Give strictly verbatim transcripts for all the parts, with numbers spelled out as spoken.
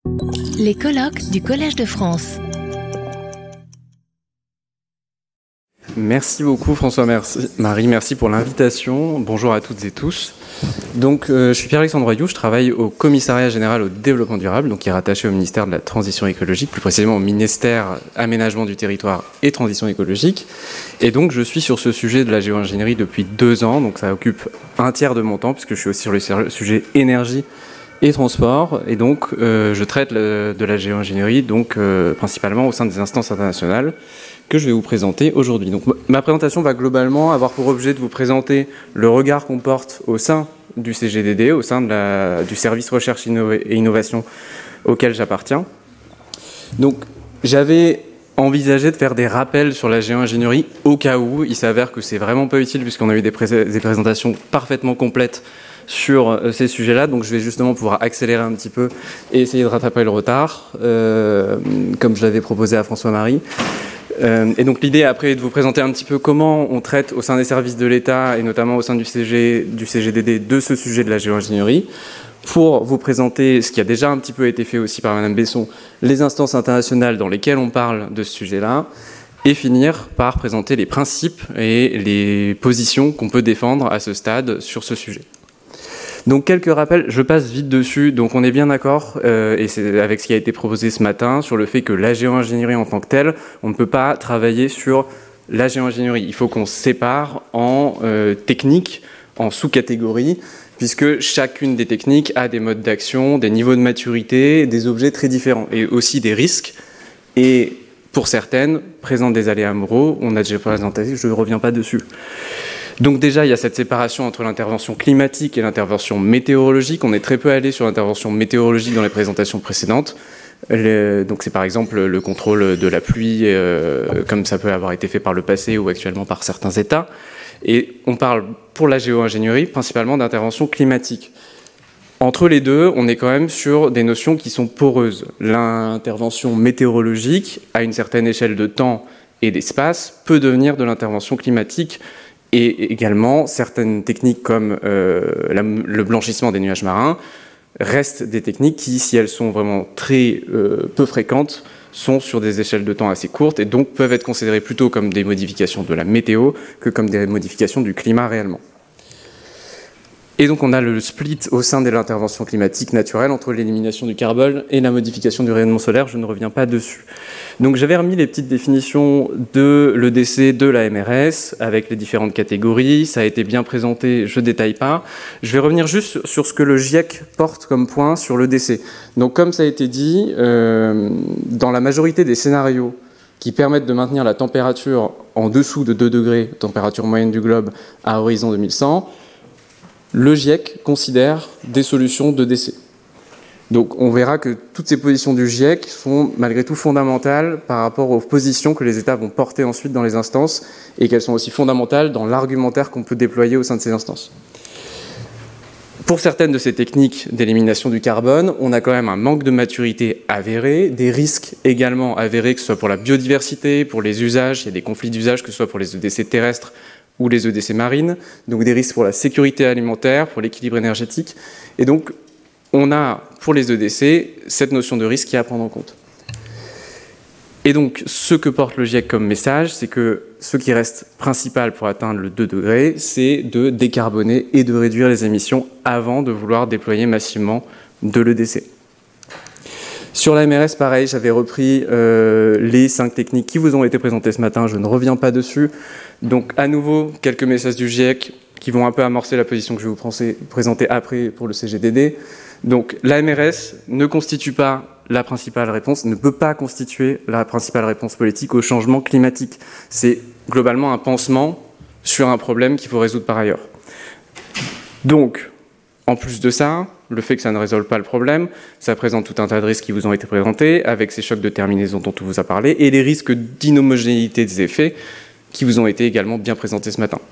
Les colloques du Collège de France. Merci beaucoup François-Marie, merci pour l'invitation. Bonjour à toutes et tous. Donc, euh, je suis Pierre-Alexandre Royoux, je travaille au Commissariat Général au Développement Durable, donc qui est rattaché au ministère de la Transition écologique, plus précisément au ministère Aménagement du Territoire et Transition écologique. Et donc, je suis sur ce sujet de la géo-ingénierie depuis deux ans, donc ça occupe un tiers de mon temps, puisque je suis aussi sur le sujet énergie et transport. Et donc, euh, je traite le, de la géo-ingénierie, donc euh, principalement au sein des instances internationales, que je vais vous présenter aujourd'hui. Donc, ma présentation va globalement avoir pour objet de vous présenter le regard qu'on porte au sein du C G D D, au sein de la, du service recherche et innovation auquel j'appartiens. Donc, j'avais envisagé de faire des rappels sur la géo-ingénierie au cas où. Il s'avère que c'est vraiment pas utile puisqu'on a eu des, pré- des présentations parfaitement complètes sur ces sujets-là, donc je vais justement pouvoir accélérer un petit peu et essayer de rattraper le retard, euh, comme je l'avais proposé à François-Marie. Euh, et donc l'idée après est de vous présenter un petit peu comment on traite au sein des services de l'État et notamment au sein du, C G, du C G D D de ce sujet de la géo-ingénierie, pour vous présenter ce qui a déjà un petit peu été fait aussi par Madame Besson, les instances internationales dans lesquelles on parle de ce sujet-là, et finir par présenter les principes et les positions qu'on peut défendre à ce stade sur ce sujet. Donc quelques rappels, je passe vite dessus. Donc on est bien d'accord, euh, et c'est avec ce qui a été proposé ce matin, sur le fait que la géo-ingénierie en tant que telle, on ne peut pas travailler sur la géo-ingénierie. Il faut qu'on se sépare en euh, techniques, en sous-catégories, puisque chacune des techniques a des modes d'action, des niveaux de maturité, des objets très différents, et aussi des risques, et pour certaines, présentent des aléas moraux. On a déjà présenté, je ne reviens pas dessus. Donc déjà, il y a cette séparation entre l'intervention climatique et l'intervention météorologique. On est très peu allé sur l'intervention météorologique dans les présentations précédentes. Le, donc c'est par exemple le contrôle de la pluie, euh, comme ça peut avoir été fait par le passé ou actuellement par certains États. Et on parle pour la géo-ingénierie principalement d'intervention climatique. Entre les deux, on est quand même sur des notions qui sont poreuses. L'intervention météorologique, à une certaine échelle de temps et d'espace, peut devenir de l'intervention climatique. Et également, certaines techniques comme euh, la, le blanchissement des nuages marins restent des techniques qui, si elles sont vraiment très euh, peu fréquentes, sont sur des échelles de temps assez courtes et donc peuvent être considérées plutôt comme des modifications de la météo que comme des modifications du climat réellement. Et donc on a le split au sein de l'intervention climatique naturelle entre l'élimination du carbone et la modification du rayonnement solaire, je ne reviens pas dessus. Donc j'avais remis les petites définitions de l'E D C, de la M R S, avec les différentes catégories, ça a été bien présenté, je ne détaille pas. Je vais revenir juste sur ce que le GIEC porte comme point sur l'E D C. Donc comme ça a été dit, euh, dans la majorité des scénarios qui permettent de maintenir la température en dessous de deux degrés, température moyenne du globe, à horizon deux mille cent, le GIEC considère des solutions d'E D C. Donc on verra que toutes ces positions du GIEC sont malgré tout fondamentales par rapport aux positions que les États vont porter ensuite dans les instances et qu'elles sont aussi fondamentales dans l'argumentaire qu'on peut déployer au sein de ces instances. Pour certaines de ces techniques d'élimination du carbone, on a quand même un manque de maturité avéré, des risques également avérés, que ce soit pour la biodiversité, pour les usages, il y a des conflits d'usage, que ce soit pour les E D C terrestres ou les E D C marines, donc des risques pour la sécurité alimentaire, pour l'équilibre énergétique. Et donc, on a, pour les E D C, cette notion de risque qui est à prendre en compte. Et donc, ce que porte le GIEC comme message, c'est que ce qui reste principal pour atteindre le deux degrés, c'est de décarboner et de réduire les émissions avant de vouloir déployer massivement de l'E D C. Sur la M R S, pareil, j'avais repris euh, les cinq techniques qui vous ont été présentées ce matin, je ne reviens pas dessus. Donc, à nouveau, quelques messages du GIEC qui vont un peu amorcer la position que je vais vous présenter après pour le C G D D. Donc, la M R S ne constitue pas la principale réponse, ne peut pas constituer la principale réponse politique au changement climatique. C'est globalement un pansement sur un problème qu'il faut résoudre par ailleurs. Donc, en plus de ça, le fait que ça ne résolve pas le problème, ça présente tout un tas de risques qui vous ont été présentés, avec ces chocs de terminaison dont on vous a parlé, et les risques d'inhomogénéité des effets qui vous ont été également bien présentés ce matin.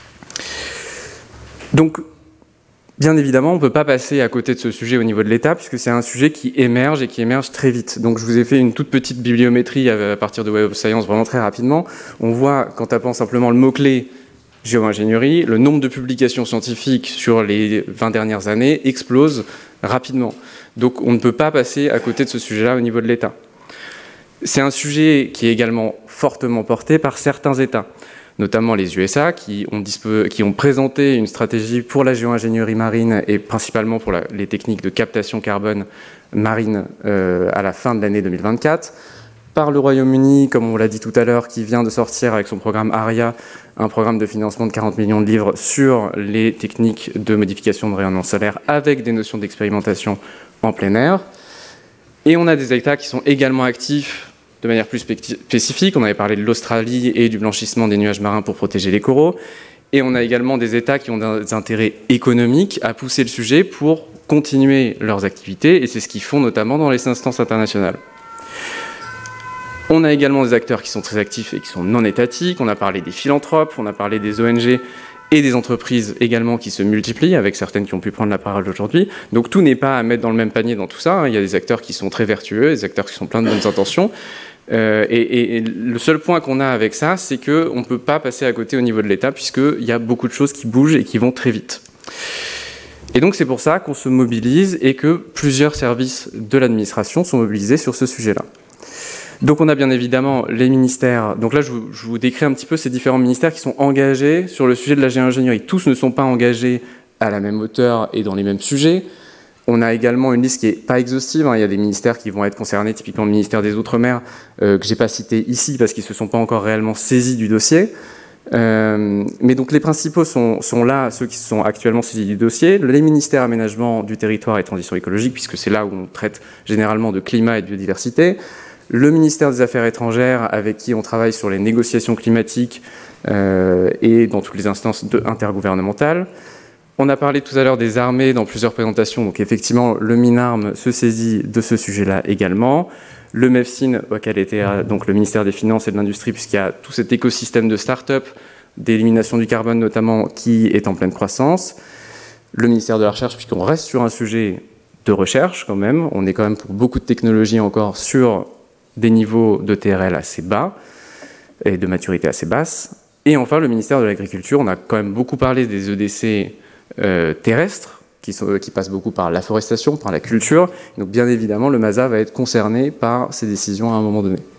Donc, bien évidemment, on ne peut pas passer à côté de ce sujet au niveau de l'État, puisque c'est un sujet qui émerge et qui émerge très vite. Donc, je vous ai fait une toute petite bibliométrie à partir de Web of Science, vraiment très rapidement. On voit, qu'en tapant simplement le mot-clé géo-ingénierie, le nombre de publications scientifiques sur les vingt dernières années explose rapidement. Donc on ne peut pas passer à côté de ce sujet-là au niveau de l'État. C'est un sujet qui est également fortement porté par certains États, notamment les U S A, qui ont, qui ont présenté une stratégie pour la géo-ingénierie marine et principalement pour la, les techniques de captation carbone marine euh, à la fin de l'année deux mille vingt-quatre. Par le Royaume-Uni, comme on l'a dit tout à l'heure, qui vient de sortir avec son programme ARIA, un programme de financement de quarante millions de livres sur les techniques de modification de rayonnement solaire avec des notions d'expérimentation en plein air. Et on a des États qui sont également actifs de manière plus spécifique. On avait parlé de l'Australie et du blanchissement des nuages marins pour protéger les coraux. Et on a également des États qui ont des intérêts économiques à pousser le sujet pour continuer leurs activités. Et c'est ce qu'ils font notamment dans les instances internationales. On a également des acteurs qui sont très actifs et qui sont non étatiques. On a parlé des philanthropes, on a parlé des O N G et des entreprises également qui se multiplient, avec certaines qui ont pu prendre la parole aujourd'hui. Donc tout n'est pas à mettre dans le même panier dans tout ça. Il y a des acteurs qui sont très vertueux, des acteurs qui sont pleins de bonnes intentions. Euh, et, et, et le seul point qu'on a avec ça, c'est qu'on ne peut pas passer à côté au niveau de l'État, puisqu'il y a beaucoup de choses qui bougent et qui vont très vite. Et donc c'est pour ça qu'on se mobilise et que plusieurs services de l'administration sont mobilisés sur ce sujet-là. Donc on a bien évidemment les ministères, donc là je vous, je vous décris un petit peu ces différents ministères qui sont engagés sur le sujet de la géo-ingénierie. Tous ne sont pas engagés à la même hauteur et dans les mêmes sujets. On a également une liste qui n'est pas exhaustive, hein. Il y a des ministères qui vont être concernés, typiquement le ministère des Outre-mer, euh, que je n'ai pas cité ici parce qu'ils ne se sont pas encore réellement saisis du dossier. Euh, mais donc les principaux sont, sont là, ceux qui sont actuellement saisis du dossier, les ministères aménagement du territoire et transition écologique, puisque c'est là où on traite généralement de climat et de biodiversité, le ministère des Affaires étrangères, avec qui on travaille sur les négociations climatiques euh, et dans toutes les instances de, intergouvernementales. On a parlé tout à l'heure des armées dans plusieurs présentations, donc effectivement le MINARM se saisit de ce sujet-là également. Le MEFSIN, auquel était donc le ministère des Finances et de l'Industrie, puisqu'il y a tout cet écosystème de start-up, d'élimination du carbone notamment, qui est en pleine croissance. Le ministère de la Recherche, puisqu'on reste sur un sujet de recherche quand même. On est quand même pour beaucoup de technologies encore sur des niveaux de T R L assez bas et de maturité assez basse. Et enfin, le ministère de l'Agriculture, on a quand même beaucoup parlé des E D C euh, terrestres, qui, sont, qui passent beaucoup par l'afforestation, par la culture. Donc bien évidemment, le MASA va être concerné par ces décisions à un moment donné.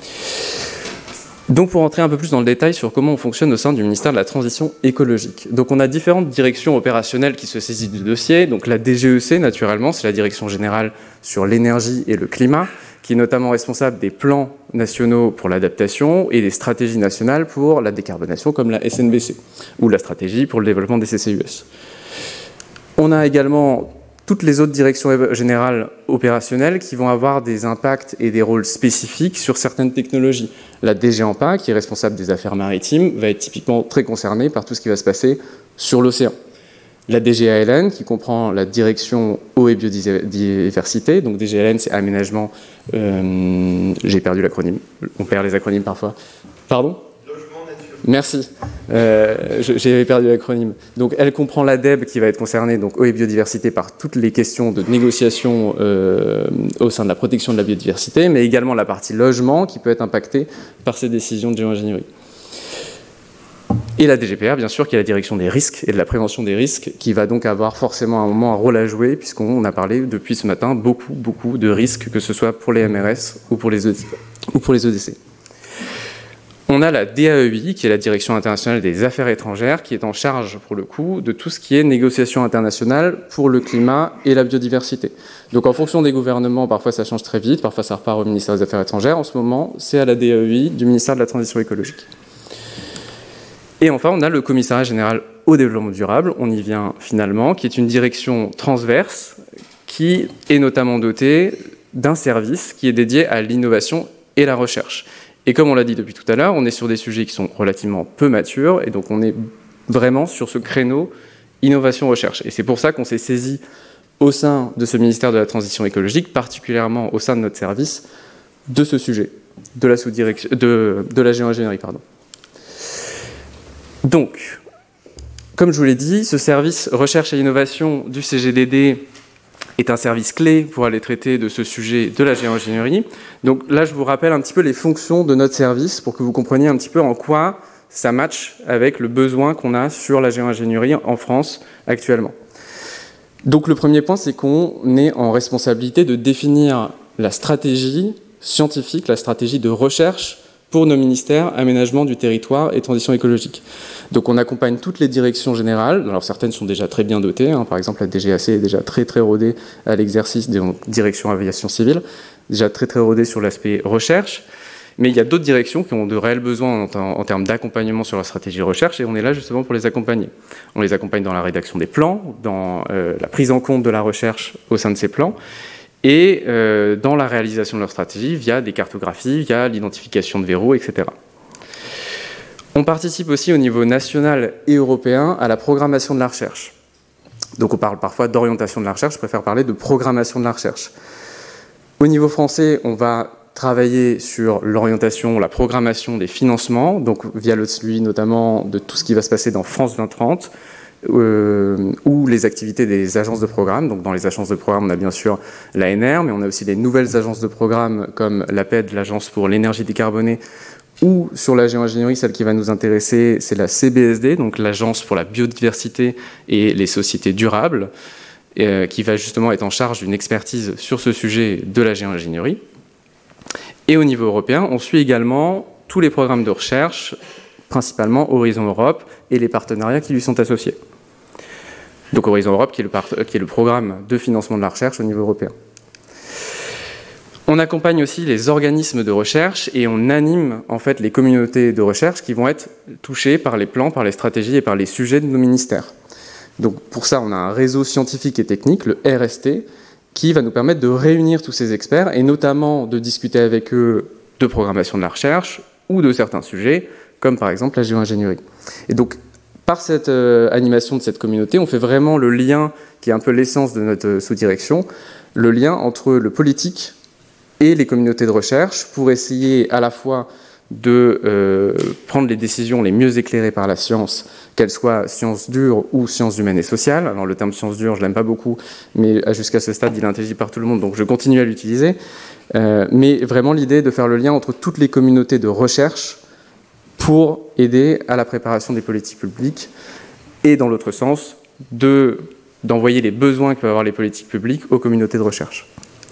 Donc pour entrer un peu plus dans le détail sur comment on fonctionne au sein du ministère de la Transition écologique. Donc on a différentes directions opérationnelles qui se saisissent du dossier. Donc la D G E C, naturellement, c'est la Direction générale sur l'énergie et le climat, qui est notamment responsable des plans nationaux pour l'adaptation et des stratégies nationales pour la décarbonation, comme la S N B C, ou la stratégie pour le développement des C C U S. On a également toutes les autres directions générales opérationnelles qui vont avoir des impacts et des rôles spécifiques sur certaines technologies. La D G AMPA, qui est responsable des affaires maritimes, va être typiquement très concernée par tout ce qui va se passer sur l'océan. La D G A L N, qui comprend la direction eau et biodiversité, donc D G A L N, c'est aménagement, euh, j'ai perdu l'acronyme, on perd les acronymes parfois. Pardon ? Logement nature. Merci, euh, j'ai perdu l'acronyme. Donc elle comprend l'A D E B qui va être concernée, donc eau et biodiversité, par toutes les questions de négociation euh, au sein de la protection de la biodiversité, mais également la partie logement qui peut être impactée par ces décisions de géo-ingénierie. Et la D G P R, bien sûr, qui est la direction des risques et de la prévention des risques, qui va donc avoir forcément à un moment un rôle à jouer, puisqu'on a parlé depuis ce matin beaucoup, beaucoup de risques, que ce soit pour les M R S ou pour les E D C. On a la D A E I, qui est la Direction internationale des affaires étrangères, qui est en charge, pour le coup, de tout ce qui est négociation internationale pour le climat et la biodiversité. Donc en fonction des gouvernements, parfois ça change très vite, parfois ça repart au ministère des Affaires étrangères. En ce moment, c'est à la D A E I du ministère de la Transition écologique. Et enfin, on a le Commissariat général au développement durable, on y vient finalement, qui est une direction transverse qui est notamment dotée d'un service qui est dédié à l'innovation et la recherche. Et comme on l'a dit depuis tout à l'heure, on est sur des sujets qui sont relativement peu matures, et donc on est vraiment sur ce créneau innovation-recherche. Et c'est pour ça qu'on s'est saisi au sein de ce ministère de la Transition écologique, particulièrement au sein de notre service, de ce sujet, de la sous-direction, de, de la géo-ingénierie, pardon. Donc, comme je vous l'ai dit, ce service recherche et innovation du C G D D est un service clé pour aller traiter de ce sujet de la géo-ingénierie. Donc là, je vous rappelle un petit peu les fonctions de notre service pour que vous compreniez un petit peu en quoi ça match avec le besoin qu'on a sur la géo-ingénierie en France actuellement. Donc le premier point, c'est qu'on est en responsabilité de définir la stratégie scientifique, la stratégie de recherche pour nos ministères aménagement du territoire et transition écologique. Donc on accompagne toutes les directions générales, alors certaines sont déjà très bien dotées, hein, par exemple la D G A C est déjà très très rodée à l'exercice des directions aviation civile, déjà très très rodée sur l'aspect recherche, mais il y a d'autres directions qui ont de réels besoins en, en, en termes d'accompagnement sur la stratégie de recherche et on est là justement pour les accompagner. On les accompagne dans la rédaction des plans, dans euh, la prise en compte de la recherche au sein de ces plans, et euh, dans la réalisation de leur stratégie via des cartographies, via l'identification de verrous, et cetera. On participe aussi au niveau national et européen à la programmation de la recherche. Donc on parle parfois d'orientation de la recherche, je préfère parler de programmation de la recherche. Au niveau français, on va travailler sur l'orientation, la programmation des financements, donc via le suivi notamment de tout ce qui va se passer dans France vingt trente, Euh, ou les activités des agences de programme. Donc dans les agences de programme, on a bien sûr l'A N R, mais on a aussi les nouvelles agences de programme comme l'A P E D, l'Agence pour l'énergie décarbonée, ou sur la géo-ingénierie, celle qui va nous intéresser, c'est la C B S D, donc l'Agence pour la biodiversité et les sociétés durables, euh, qui va justement être en charge d'une expertise sur ce sujet de la géo-ingénierie. Et au niveau européen, on suit également tous les programmes de recherche, principalement Horizon Europe et les partenariats qui lui sont associés. Donc Horizon Europe, qui est, le part... qui est le programme de financement de la recherche au niveau européen. On accompagne aussi les organismes de recherche et on anime en fait les communautés de recherche qui vont être touchées par les plans, par les stratégies et par les sujets de nos ministères. Donc pour ça, on a un réseau scientifique et technique, le R S T, qui va nous permettre de réunir tous ces experts et notamment de discuter avec eux de programmation de la recherche ou de certains sujets, comme par exemple la géo-ingénierie. Et donc, par cette euh, animation de cette communauté, on fait vraiment le lien, qui est un peu l'essence de notre sous-direction, le lien entre le politique et les communautés de recherche pour essayer à la fois de euh, prendre les décisions les mieux éclairées par la science, qu'elles soient sciences dures ou sciences humaines et sociales. Alors le terme sciences dures, je l'aime pas beaucoup, mais jusqu'à ce stade, il est intelligible par tout le monde, donc je continue à l'utiliser. Euh, mais vraiment l'idée de faire le lien entre toutes les communautés de recherche pour aider à la préparation des politiques publiques et, dans l'autre sens, de, d'envoyer les besoins que peuvent avoir les politiques publiques aux communautés de recherche.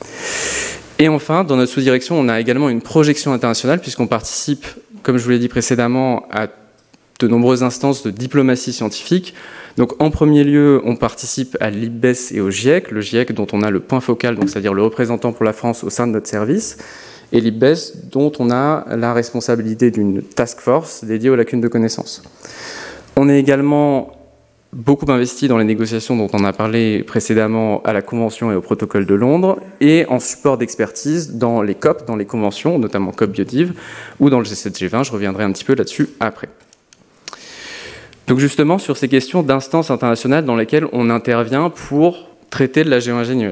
Et enfin, dans notre sous-direction, on a également une projection internationale puisqu'on participe, comme je vous l'ai dit précédemment, à de nombreuses instances de diplomatie scientifique. Donc, en premier lieu, on participe à l'I B E S et au GIEC, le GIEC dont on a le point focal, donc c'est-à-dire le représentant pour la France au sein de notre service, et l'I B E S dont on a la responsabilité d'une task force dédiée aux lacunes de connaissances. On est également beaucoup investi dans les négociations dont on a parlé précédemment à la Convention et au protocole de Londres, et en support d'expertise dans les C O P, dans les conventions, notamment C O P Biodiv, ou dans le G sept G vingt, je reviendrai un petit peu là-dessus après. Donc justement, sur ces questions d'instances internationales dans lesquelles on intervient pour traiter de la géo-ingénierie.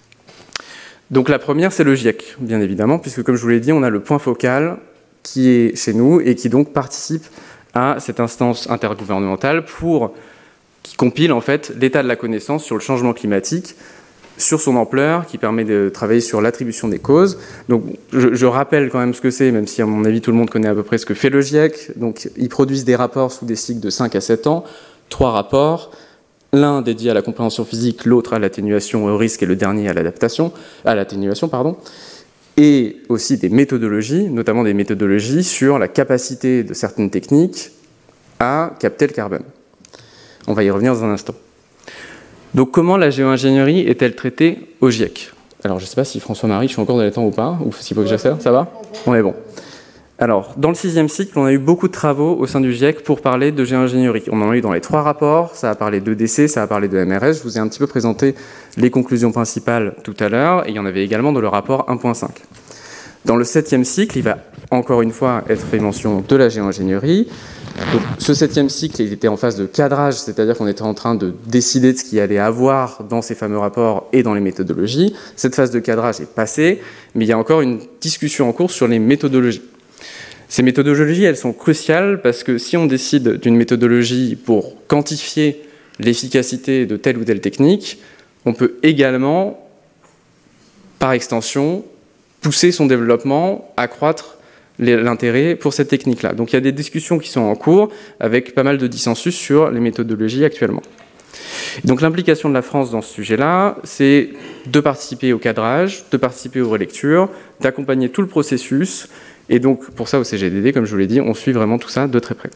Donc la première, c'est le GIEC, bien évidemment, puisque comme je vous l'ai dit, on a le point focal qui est chez nous et qui donc participe à cette instance intergouvernementale pour qui compile en fait l'état de la connaissance sur le changement climatique, sur son ampleur, qui permet de travailler sur l'attribution des causes. Donc je, je rappelle quand même ce que c'est, même si à mon avis tout le monde connaît à peu près ce que fait le GIEC. Donc ils produisent des rapports sous des cycles de cinq à sept ans, trois rapports, l'un dédié à la compréhension physique, l'autre à l'atténuation au risque et le dernier à l'adaptation, à l'atténuation, pardon, et aussi des méthodologies, notamment des méthodologies sur la capacité de certaines techniques à capter le carbone. On va y revenir dans un instant. Donc comment la géo-ingénierie est-elle traitée au GIEC? Alors je ne sais pas si François-Marie, je suis encore dans les temps ou pas, ou s'il faut que j'accélère, ça va? On est bon. Alors, dans le sixième cycle, on a eu beaucoup de travaux au sein du GIEC pour parler de géo-ingénierie. On en a eu dans les trois rapports, ça a parlé d'E D C, ça a parlé de M R S. Je vous ai un petit peu présenté les conclusions principales tout à l'heure, et il y en avait également dans le rapport un point cinq. Dans le septième cycle, il va encore une fois être fait mention de la géo-ingénierie. Donc, ce septième cycle, il était en phase de cadrage, c'est-à-dire qu'on était en train de décider de ce qu'il y allait avoir dans ces fameux rapports et dans les méthodologies. Cette phase de cadrage est passée, mais il y a encore une discussion en cours sur les méthodologies. Ces méthodologies, elles sont cruciales parce que si on décide d'une méthodologie pour quantifier l'efficacité de telle ou telle technique, on peut également, par extension, pousser son développement, accroître l'intérêt pour cette technique-là. Donc il y a des discussions qui sont en cours avec pas mal de dissensus sur les méthodologies actuellement. Et donc l'implication de la France dans ce sujet-là, c'est de participer au cadrage, de participer aux relectures, d'accompagner tout le processus. Et donc pour ça, au C G D D, comme je vous l'ai dit, on suit vraiment tout ça de très près.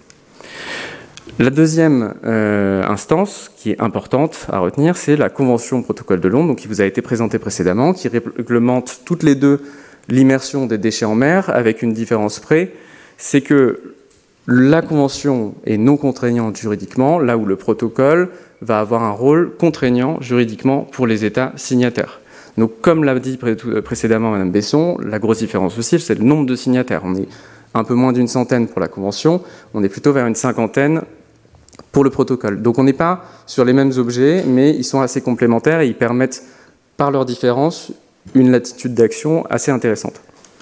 La deuxième euh, instance qui est importante à retenir, c'est la Convention protocole de Londres, donc qui vous a été présentée précédemment, qui réglemente toutes les deux l'immersion des déchets en mer, avec une différence près, c'est que la Convention est non contraignante juridiquement, là où le protocole va avoir un rôle contraignant juridiquement pour les États signataires. Donc, comme l'a dit pré précédemment Madame Besson, la grosse différence aussi, c'est le nombre de signataires. On est un peu moins d'une centaine pour la Convention, on est plutôt vers une cinquantaine pour le protocole. Donc, on n'est pas sur les mêmes objets, mais ils sont assez complémentaires et ils permettent, par leur différence, une latitude d'action assez intéressante.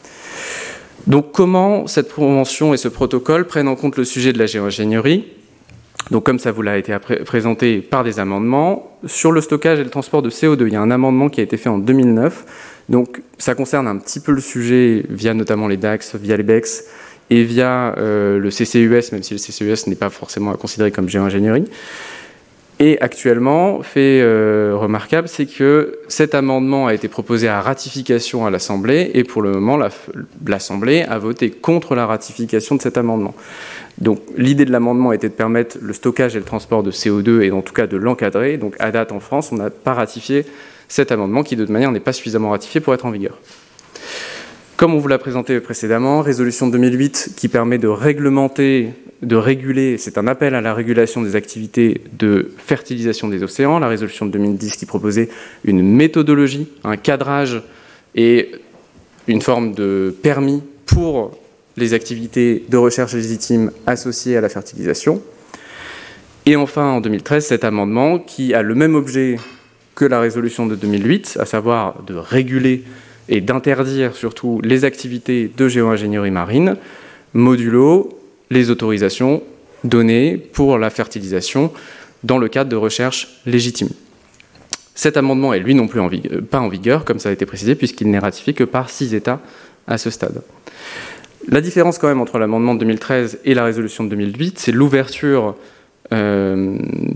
Donc, comment cette convention et ce protocole prennent en compte le sujet de la géo-ingénierie? Donc, comme ça vous l'a été présenté par des amendements, sur le stockage et le transport de C O deux, il y a un amendement qui a été fait en deux mille neuf. Donc, ça concerne un petit peu le sujet via notamment les D A X, via les B E X et via euh, le C C U S, même si le C C U S n'est pas forcément à considérer comme géo-ingénierie. Et actuellement, fait euh, remarquable, c'est que cet amendement a été proposé à ratification à l'Assemblée et pour le moment, l'Assemblée a voté contre la ratification de cet amendement. Donc l'idée de l'amendement était de permettre le stockage et le transport de C O deux et en tout cas de l'encadrer. Donc à date en France, on n'a pas ratifié cet amendement qui de toute manière n'est pas suffisamment ratifié pour être en vigueur. Comme on vous l'a présenté précédemment, résolution deux mille huit qui permet de réglementer, de réguler, c'est un appel à la régulation des activités de fertilisation des océans, la résolution de deux mille dix qui proposait une méthodologie, un cadrage et une forme de permis pour les activités de recherche légitime associées à la fertilisation. Et enfin, en deux mille treize, cet amendement qui a le même objet que la résolution de deux mille huit, à savoir de réguler et d'interdire surtout les activités de géo-ingénierie marine, modulo les autorisations données pour la fertilisation dans le cadre de recherche légitime. Cet amendement est lui non plus en vigueur, pas en vigueur, comme ça a été précisé, puisqu'il n'est ratifié que par six États à ce stade. La différence quand même entre l'amendement de deux mille treize et la résolution de deux mille huit, c'est l'ouverture euh,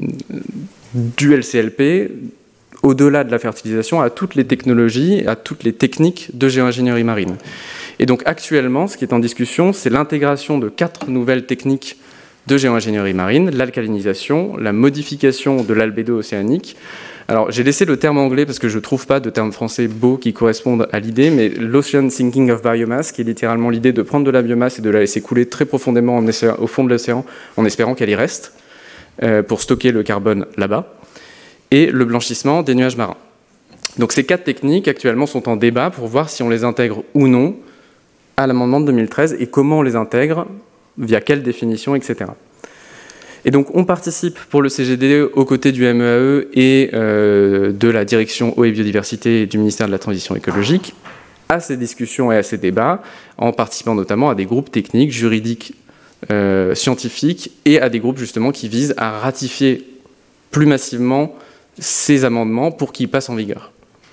du L C L P au-delà de la fertilisation à toutes les technologies, à toutes les techniques de géo-ingénierie marine. Et donc actuellement, ce qui est en discussion, c'est l'intégration de quatre nouvelles techniques de géo-ingénierie marine, l'alcalinisation, la modification de l'albédo océanique. Alors j'ai laissé le terme anglais parce que je ne trouve pas de terme français beau qui corresponde à l'idée, mais l'ocean sinking of biomass, qui est littéralement l'idée de prendre de la biomasse et de la laisser couler très profondément en océan, au fond de l'océan en espérant qu'elle y reste, euh, pour stocker le carbone là-bas, et le blanchissement des nuages marins. Donc ces quatre techniques actuellement sont en débat pour voir si on les intègre ou non à l'amendement de deux mille treize et comment on les intègre, via quelle définition, et cetera. Et donc on participe pour le C G D D aux côtés du M E A E et euh, de la direction eau et biodiversité et du ministère de la Transition écologique à ces discussions et à ces débats, en participant notamment à des groupes techniques, juridiques, euh, scientifiques et à des groupes justement qui visent à ratifier plus massivement ces amendements pour qu'ils passent en vigueur.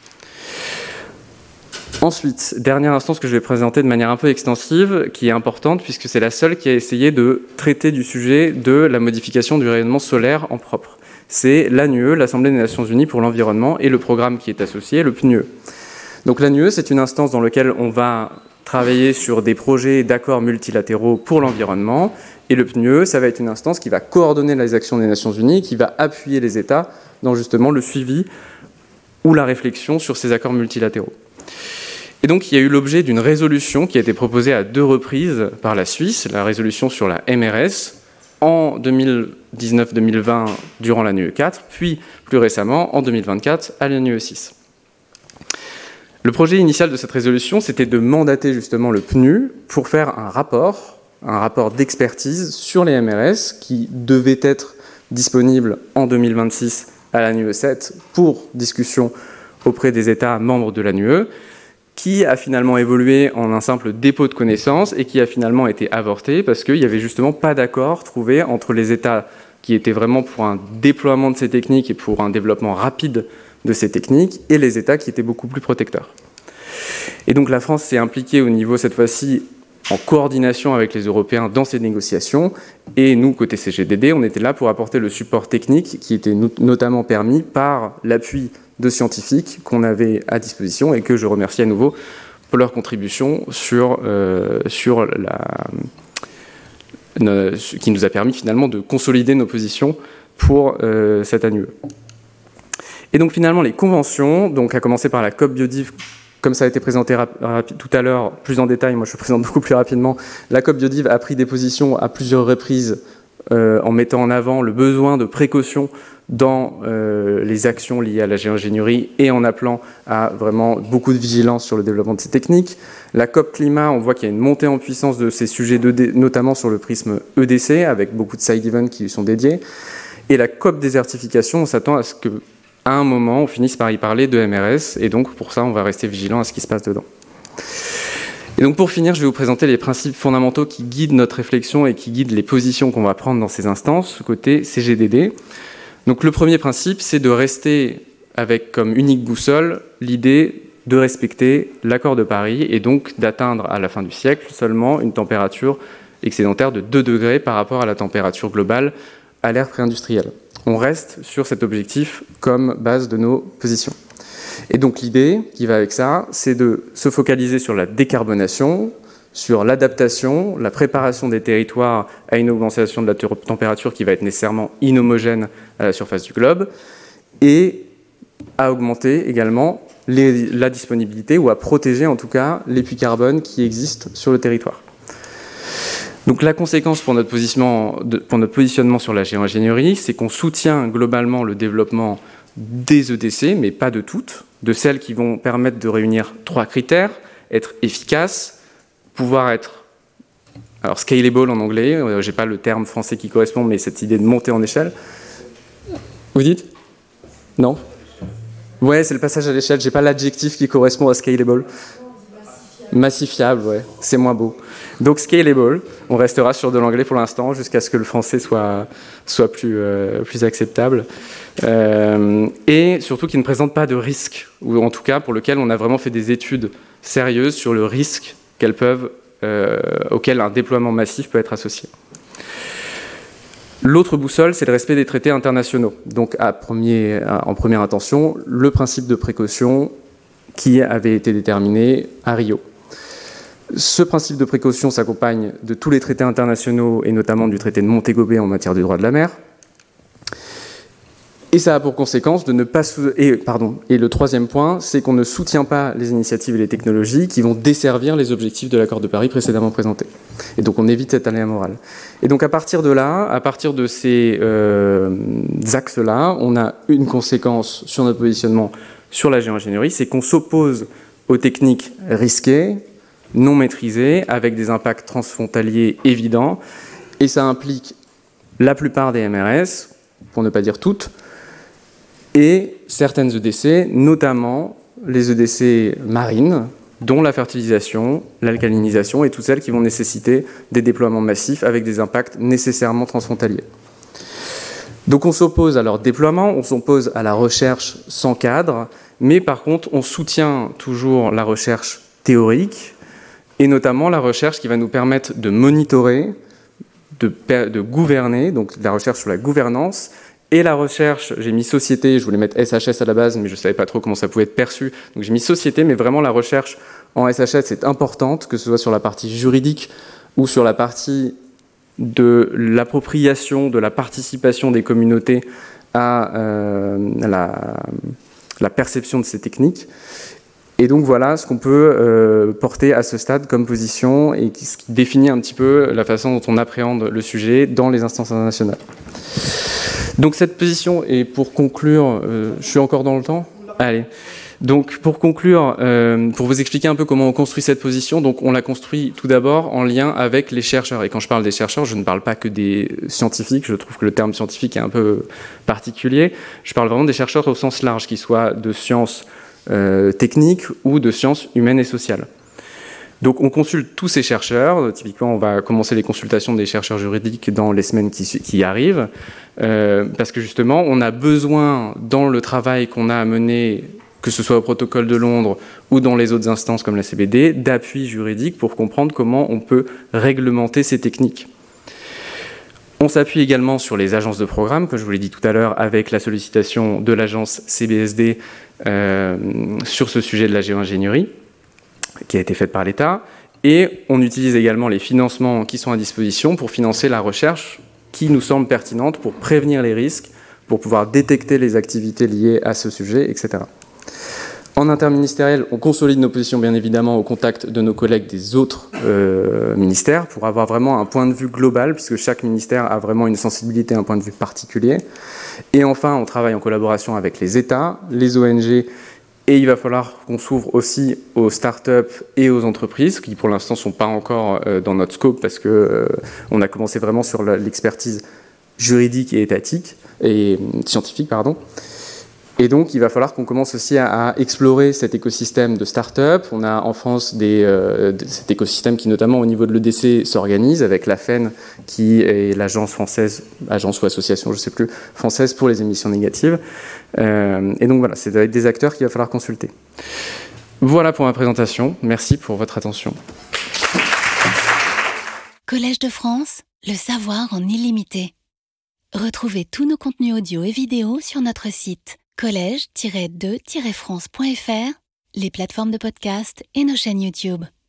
Ensuite, dernière instance que je vais présenter de manière un peu extensive, qui est importante puisque c'est la seule qui a essayé de traiter du sujet de la modification du rayonnement solaire en propre. C'est l'A N U E, l'Assemblée des Nations Unies pour l'environnement, et le programme qui est associé, le P N U E. Donc l'A N U E, c'est une instance dans laquelle on va travailler sur des projets d'accords multilatéraux pour l'environnement, et le P N U E, ça va être une instance qui va coordonner les actions des Nations Unies, qui va appuyer les États dans justement le suivi ou la réflexion sur ces accords multilatéraux. Et donc, il y a eu l'objet d'une résolution qui a été proposée à deux reprises par la Suisse, la résolution sur la M R S, en deux mille dix-neuf deux mille vingt durant l'A N U E quatre, puis plus récemment en deux mille vingt-quatre à l'A N U E six. Le projet initial de cette résolution, c'était de mandater justement le P N U pour faire un rapport, un rapport d'expertise sur les M R S qui devait être disponible en deux mille vingt-six à l'A N U E sept pour discussion auprès des États membres de l'A N U E, qui a finalement évolué en un simple dépôt de connaissances et qui a finalement été avorté parce qu'il n'y avait justement pas d'accord trouvé entre les États qui étaient vraiment pour un déploiement de ces techniques et pour un développement rapide de ces techniques et les États qui étaient beaucoup plus protecteurs. Et donc la France s'est impliquée au niveau, cette fois-ci, en coordination avec les Européens dans ces négociations. Et nous, côté C G D D, on était là pour apporter le support technique qui était no- notamment permis par l'appui de scientifiques qu'on avait à disposition et que je remercie à nouveau pour leur contribution sur, euh, sur la, euh, qui nous a permis finalement de consolider nos positions pour euh, cette année. Et donc finalement les conventions, donc à commencer par la C O P Biodiv, comme ça a été présenté tout à l'heure plus en détail, moi je le présente beaucoup plus rapidement, la C O P Biodiv a pris des positions à plusieurs reprises euh, en mettant en avant le besoin de précaution dans euh, les actions liées à la géo-ingénierie et en appelant à vraiment beaucoup de vigilance sur le développement de ces techniques. La C O P Climat, on voit qu'il y a une montée en puissance de ces sujets, de, notamment sur le prisme E D C, avec beaucoup de side events qui lui sont dédiés. Et la C O P Désertification, on s'attend à ce qu'à un moment, on finisse par y parler de M R S, et donc pour ça, on va rester vigilant à ce qui se passe dedans. Et donc pour finir, je vais vous présenter les principes fondamentaux qui guident notre réflexion et qui guident les positions qu'on va prendre dans ces instances, côté C G D D. Donc le premier principe, c'est de rester avec comme unique boussole l'idée de respecter l'accord de Paris et donc d'atteindre à la fin du siècle seulement une température excédentaire de deux degrés par rapport à la température globale à l'ère pré-industrielle. On reste sur cet objectif comme base de nos positions. Et donc l'idée qui va avec ça, c'est de se focaliser sur la décarbonation, sur l'adaptation, la préparation des territoires à une augmentation de la température qui va être nécessairement inhomogène à la surface du globe, et à augmenter également les, la disponibilité, ou à protéger en tout cas les puits carbone qui existent sur le territoire. Donc la conséquence pour notre positionnement, pour notre positionnement sur la géo-ingénierie, c'est qu'on soutient globalement le développement des E D C, mais pas de toutes, de celles qui vont permettre de réunir trois critères: être efficaces, pouvoir être, alors scalable en anglais, euh, j'ai pas le terme français qui correspond, mais cette idée de monter en échelle. Vous dites ? Non ? Ouais, c'est le passage à l'échelle, j'ai pas l'adjectif qui correspond à scalable. Massifiable, ouais, c'est moins beau. Donc scalable, on restera sur de l'anglais pour l'instant, jusqu'à ce que le français soit, soit plus, euh, plus acceptable. Euh, et surtout qui ne présente pas de risque, ou en tout cas pour lequel on a vraiment fait des études sérieuses sur le risque qu'elles peuvent, euh, auquel un déploiement massif peut être associé. L'autre boussole, c'est le respect des traités internationaux. Donc, à premier, à, en première intention, le principe de précaution qui avait été déterminé à Rio. Ce principe de précaution s'accompagne de tous les traités internationaux, et notamment du traité de Montego Bay en matière du droit de la mer. Et ça a pour conséquence de ne pas... Sou... Et, pardon. Et le troisième point, c'est qu'on ne soutient pas les initiatives et les technologies qui vont desservir les objectifs de l'accord de Paris précédemment présentés. Et donc on évite cette aléa morale. Et donc à partir de là, à partir de ces euh, axes-là, on a une conséquence sur notre positionnement sur la géo-ingénierie, c'est qu'on s'oppose aux techniques risquées, non maîtrisées, avec des impacts transfrontaliers évidents. Et ça implique la plupart des M R S, pour ne pas dire toutes, et certaines E D C, notamment les E D C marines, dont la fertilisation, l'alcalinisation et toutes celles qui vont nécessiter des déploiements massifs avec des impacts nécessairement transfrontaliers. Donc on s'oppose à leur déploiement, on s'oppose à la recherche sans cadre, mais par contre on soutient toujours la recherche théorique et notamment la recherche qui va nous permettre de monitorer, de, de gouverner, donc la recherche sur la gouvernance. Et la recherche, j'ai mis société, je voulais mettre S H S à la base, mais je ne savais pas trop comment ça pouvait être perçu. Donc j'ai mis société, mais vraiment la recherche en S H S est importante, que ce soit sur la partie juridique ou sur la partie de l'appropriation, de la participation des communautés à euh, la, la perception de ces techniques. Et donc voilà ce qu'on peut euh, porter à ce stade comme position et qui, ce qui définit un petit peu la façon dont on appréhende le sujet dans les instances internationales. Donc cette position, et pour conclure, euh, je suis encore dans le temps ? Allez. Donc pour conclure, euh, pour vous expliquer un peu comment on construit cette position, donc on l'a construit tout d'abord en lien avec les chercheurs. Et quand je parle des chercheurs, je ne parle pas que des scientifiques, je trouve que le terme scientifique est un peu particulier. Je parle vraiment des chercheurs au sens large, qu'ils soient de sciences euh, techniques ou de sciences humaines et sociales. Donc on consulte tous ces chercheurs, typiquement on va commencer les consultations des chercheurs juridiques dans les semaines qui, qui arrivent, euh, parce que justement on a besoin dans le travail qu'on a à mener que ce soit au protocole de Londres ou dans les autres instances comme la C B D, d'appui juridique pour comprendre comment on peut réglementer ces techniques. On s'appuie également sur les agences de programme, comme je vous l'ai dit tout à l'heure, avec la sollicitation de l'agence C B S D euh, sur ce sujet de la géo-ingénierie, qui a été faite par l'État. Et on utilise également les financements qui sont à disposition pour financer la recherche qui nous semble pertinente pour prévenir les risques, pour pouvoir détecter les activités liées à ce sujet, et cetera. En interministériel, on consolide nos positions bien évidemment au contact de nos collègues des autres euh, ministères pour avoir vraiment un point de vue global, puisque chaque ministère a vraiment une sensibilité, un point de vue particulier. Et enfin, on travaille en collaboration avec les États, les O N G, et il va falloir qu'on s'ouvre aussi aux startups et aux entreprises, qui pour l'instant ne sont pas encore euh, dans notre scope, parce qu'on euh, a commencé vraiment sur l'expertise juridique et étatique, et scientifique, pardon. Et donc, il va falloir qu'on commence aussi à, à explorer cet écosystème de start-up. On a en France des, euh, cet écosystème qui, notamment au niveau de l'E D C, s'organise avec l'A F E N, qui est l'agence française, agence ou association, je ne sais plus, française pour les émissions négatives. Euh, et donc voilà, c'est avec des acteurs qu'il va falloir consulter. Voilà pour ma présentation. Merci pour votre attention. Collège de France, le savoir en illimité. Retrouvez tous nos contenus audio et vidéo sur notre site collège tiret deux tiret france point f r, les plateformes de podcast et nos chaînes YouTube.